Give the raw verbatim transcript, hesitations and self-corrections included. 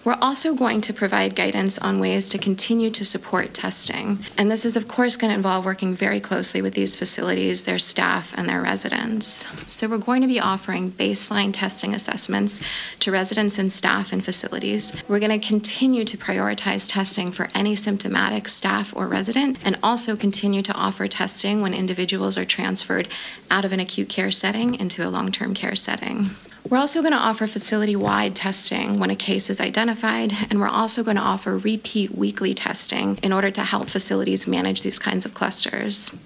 We're also going to provide guidance on ways to continue to support testing. And this is, of course, going to involve working very closely with these facilities, their staff, and their residents. So we're going to be offering baseline testing assessments to residents and staff in facilities. We're going to continue to prioritize testing for any symptomatic staff or resident, and also continue to offer testing when individuals are transferred out of an acute care setting into a long-term care setting. We're also going to offer facility-wide testing when a case is identified, and we're also going to offer repeat weekly testing in order to help facilities manage these kinds of clusters.